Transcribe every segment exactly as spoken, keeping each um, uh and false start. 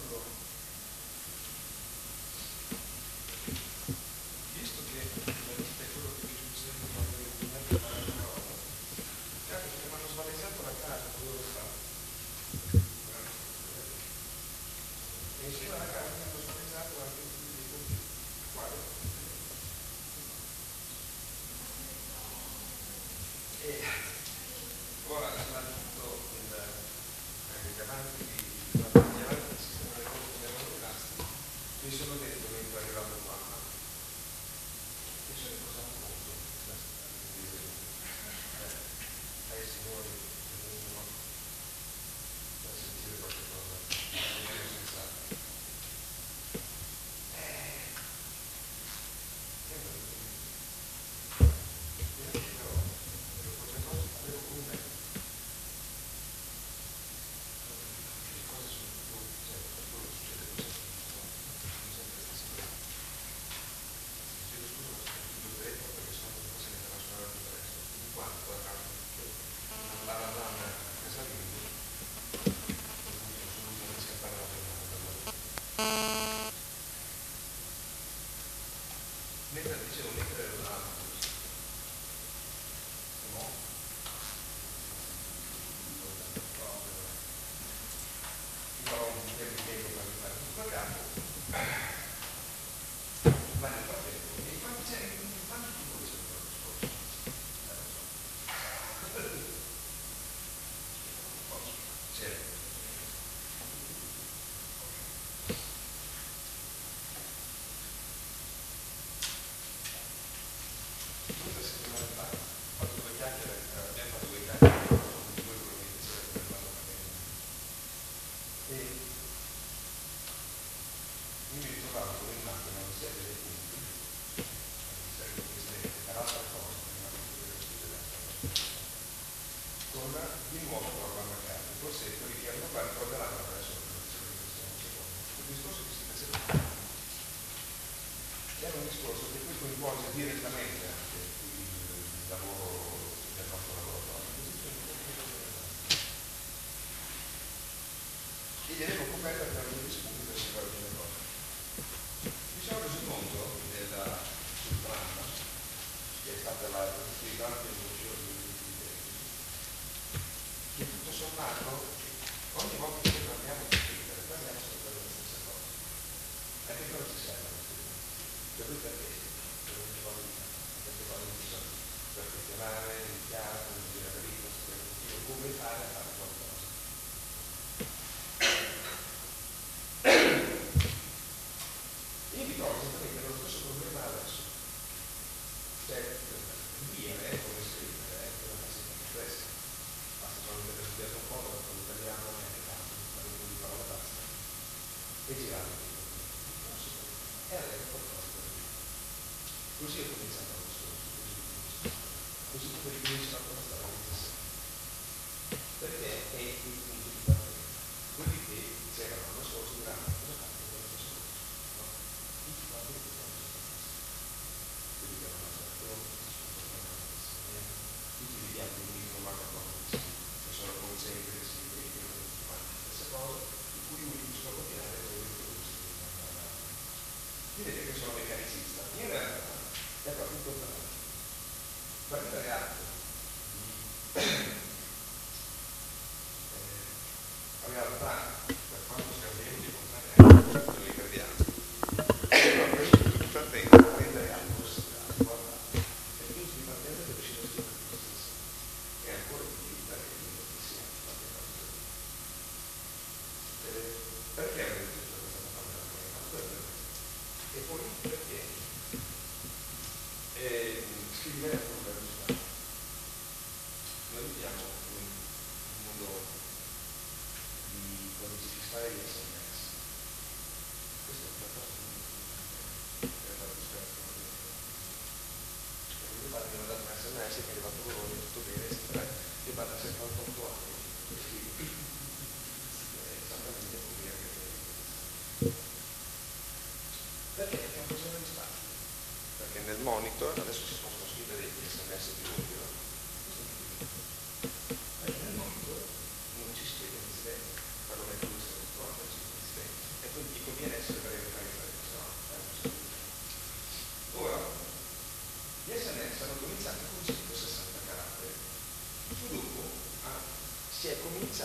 Perché nel monitor non ci spiega l'incidente, perlomeno lui se lo trova,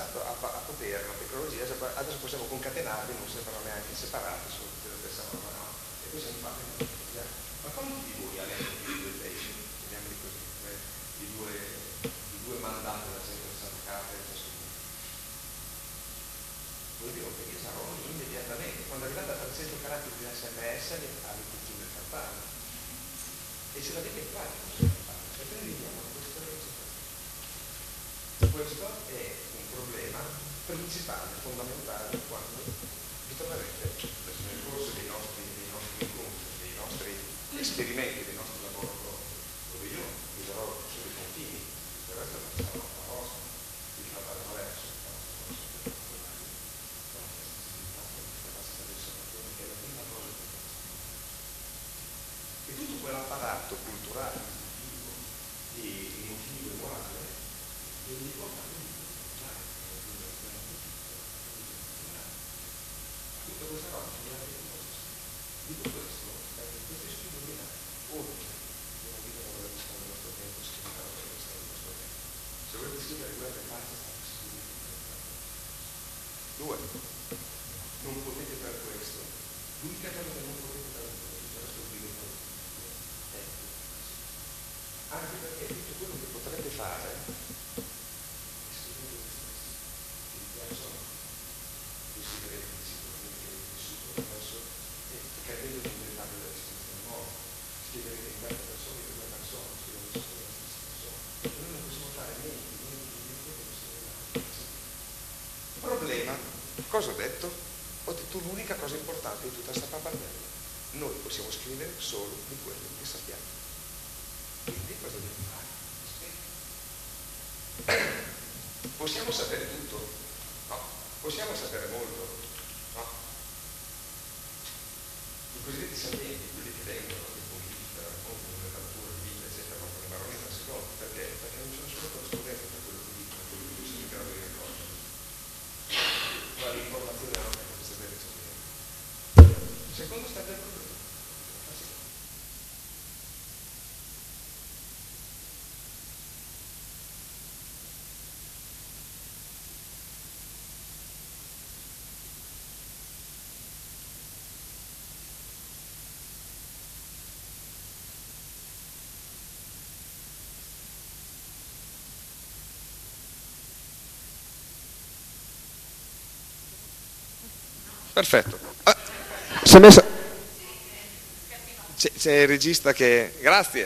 iniziato a, a poter, la tecnologia, adesso possiamo concatenarli, non sembrano neanche separati, sono tutte la stessa roba, no? E questo è infatti una tecnologia. Ma quanti di voi ha letto i due testi, chiamiamoli così, eh, i due, i due mandati da centosessanta carte e ciascuno? Vuol dire che mi sarò immediatamente, quando è arrivata a trecento caratteri di S M S avete giù nel campano e ce l'avete in pratica, e quindi vediamo questo questo è un problema principale, fondamentale, quando vi troverete nel corso dei nostri, dei nostri incontri, dei nostri esperimenti, dei nostri lavori, dove io vi darò solo i confini, il resto non sarà la vostra, vi trattare verso e tutto quell'apparato culturale, di emotivo e morale devi portare in tutta questa roba dico questo perché questi studi dominati oltre non vi devo aver visto nel nostro tempo scrivere per questo nel nostro tempo se volete scrivere quella che faccia state scrivendo due non potete per questo l'unica cosa che non potete per questo è questo video anche perché tutto quello che potrete fare è scrivere voi stessi che vi piacciono desiderate sicuramente vissuto attraverso e capendo di inventarvi delle istituzioni nuove scriverete in questa persona e in quella persona scriverete sempre la stessa persona e noi non possiamo fare niente niente niente come se non problema cosa ho detto? Ho detto l'unica cosa importante di tutta questa pappardella noi possiamo scrivere solo di quello che sappiamo. Quindi cosa dobbiamo fare? Possiamo sapere tutto? No. Possiamo sapere molto? No. I cosiddetti sapienti, quelli che vengono di politica, di letteratura, di vita, eccetera, non rimarrò in una seconda. Perché? Perché non c'è nessuno corrispondente per quello che dicono, quello che sono in grado di raccogliere. Ma l'informazione non è questa deve sapere. Secondo sta del problema. Perfetto. Ah, si è messo... c'è, c'è il regista che... Grazie.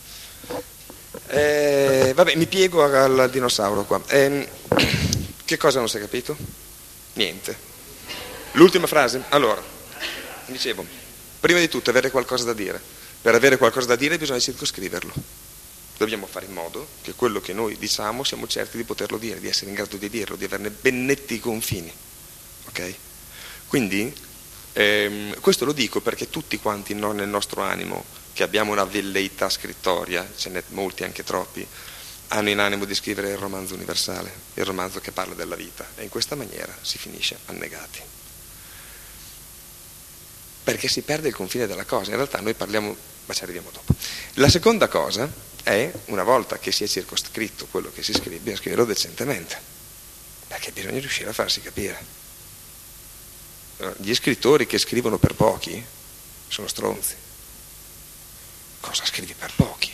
Eh, vabbè, mi piego al dinosauro qua. Eh, che cosa non si è capito? Niente. L'ultima frase? Allora, dicevo, prima di tutto avere qualcosa da dire. Per avere qualcosa da dire bisogna circoscriverlo. Dobbiamo fare in modo che quello che noi diciamo siamo certi di poterlo dire, di essere in grado di dirlo, di averne ben netti i confini. Ok? Quindi ehm, questo lo dico perché tutti quanti no, nel nostro animo, che abbiamo una velleità scrittoria, ce n'è molti, anche troppi, hanno in animo di scrivere il romanzo universale, il romanzo che parla della vita, e in questa maniera si finisce annegati. Perché si perde il confine della cosa, in realtà noi parliamo, ma ci arriviamo dopo. La seconda cosa è, una volta che si è circoscritto quello che si scrive, bisogna scriverlo decentemente, perché bisogna riuscire a farsi capire. Gli scrittori che scrivono per pochi sono stronzi. Cosa scrivi per pochi?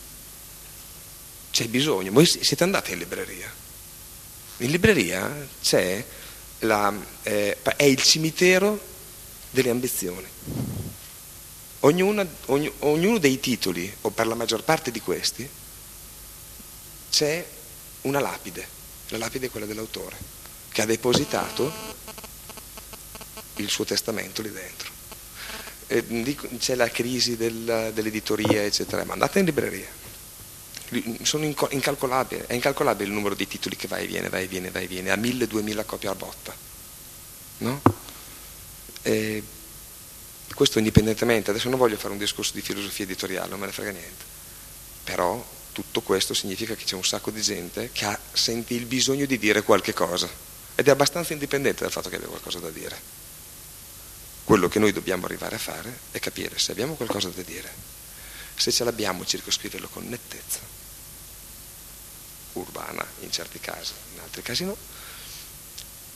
C'è bisogno. Voi siete andati in libreria? In libreria c'è la, eh, è il cimitero delle ambizioni. Ognuna, ogn, ognuno dei titoli, o per la maggior parte di questi, c'è una lapide. La lapide è quella dell'autore, che ha depositato il suo testamento lì dentro. E c'è la crisi del, dell'editoria, eccetera, ma andate in libreria, sono incalcolabili, è incalcolabile il numero di titoli che va e viene, va e viene, va e viene, a mille, duemila copie a botta, no? E questo indipendentemente, adesso non voglio fare un discorso di filosofia editoriale, non me ne frega niente, però tutto questo significa che c'è un sacco di gente che ha, sente il bisogno di dire qualche cosa, ed è abbastanza indipendente dal fatto che abbia qualcosa da dire. Quello che noi dobbiamo arrivare a fare è capire se abbiamo qualcosa da dire, se ce l'abbiamo, circoscriverlo con nettezza, urbana in certi casi, in altri casi no,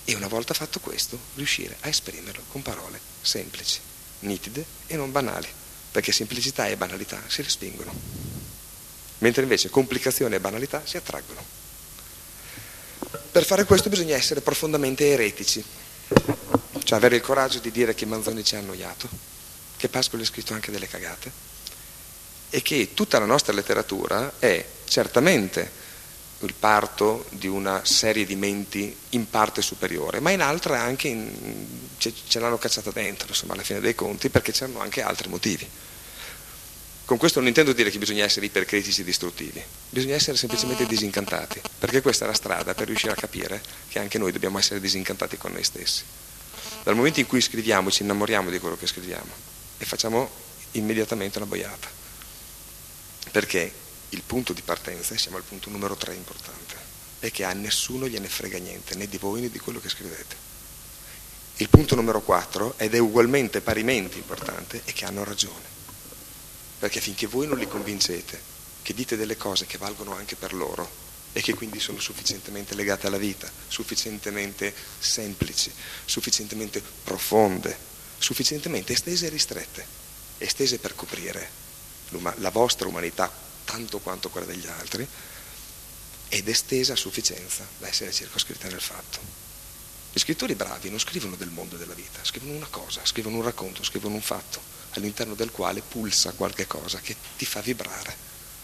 E una volta fatto questo, riuscire a esprimerlo con parole semplici, nitide e non banali, perché semplicità e banalità si respingono, mentre invece complicazione e banalità si attraggono. Per fare questo bisogna essere profondamente eretici, cioè avere il coraggio di dire che Manzoni ci ha annoiato, che Pascoli ha scritto anche delle cagate e che tutta la nostra letteratura è certamente il parto di una serie di menti in parte superiore, ma in altre anche in, ce, ce l'hanno cacciata dentro, insomma, alla fine dei conti, perché c'erano anche altri motivi. Con questo non intendo dire che bisogna essere ipercritici e distruttivi, bisogna essere semplicemente disincantati, perché questa è la strada per riuscire a capire che anche noi dobbiamo essere disincantati con noi stessi. Dal momento in cui scriviamo ci innamoriamo di quello che scriviamo e facciamo immediatamente una boiata, perché il punto di partenza, e siamo al punto numero tre importante, è che a nessuno gliene frega niente, né di voi né di quello che scrivete. Il punto numero quattro, ed è ugualmente parimenti importante, è che hanno ragione. Perché finché voi non li convincete che dite delle cose che valgono anche per loro e che quindi sono sufficientemente legate alla vita, sufficientemente semplici, sufficientemente profonde, sufficientemente estese e ristrette, estese per coprire la vostra umanità tanto quanto quella degli altri, ed estesa a sufficienza da essere circoscritta nel fatto. Gli scrittori bravi non scrivono del mondo e della vita, scrivono una cosa, scrivono un racconto, scrivono un fatto, all'interno del quale pulsa qualche cosa che ti fa vibrare.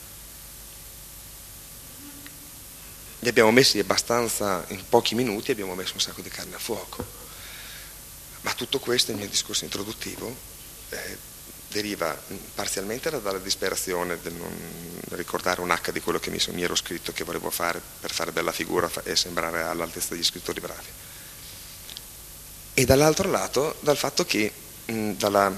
Li abbiamo messi abbastanza, in pochi minuti abbiamo messo un sacco di carne a fuoco, ma tutto questo, il mio discorso introduttivo, eh, deriva parzialmente dalla disperazione del non ricordare un H di quello che mi, mi ero scritto che volevo fare per fare bella figura e sembrare all'altezza degli scrittori bravi, e dall'altro lato dal fatto che mh, dalla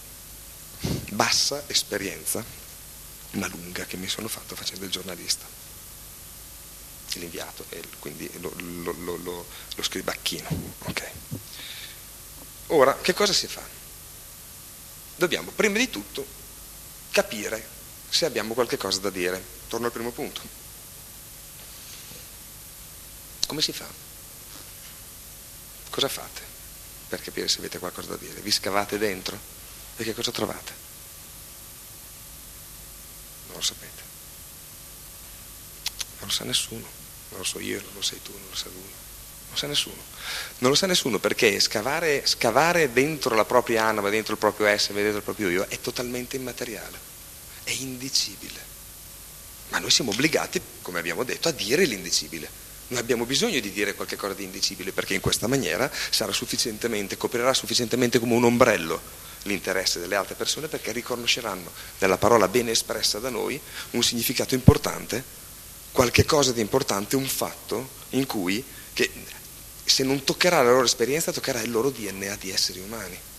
bassa esperienza, ma lunga, che mi sono fatto facendo il giornalista, l'inviato e quindi lo, lo, lo, lo, lo scribacchino. Okay. Ora, che cosa si fa? Dobbiamo prima di tutto capire se abbiamo qualche cosa da dire. Torno al primo punto. Come si fa? Cosa fate per capire se avete qualcosa da dire? Vi scavate dentro? E che cosa trovate? Non lo sapete. Non lo sa nessuno. Non lo so io, non lo sai tu, non lo sa lui. Non lo sa nessuno. Non lo sa nessuno perché scavare, scavare dentro la propria anima, dentro il proprio essere, dentro il proprio io, è totalmente immateriale, è indicibile. Ma noi siamo obbligati, come abbiamo detto, a dire l'indicibile. Noi abbiamo bisogno di dire qualche cosa di indicibile perché in questa maniera sarà sufficientemente, coprirà sufficientemente come un ombrello l'interesse delle altre persone, perché riconosceranno nella parola bene espressa da noi un significato importante, qualche cosa di importante, un fatto in cui che se non toccherà la loro esperienza, toccherà il loro D N A di esseri umani.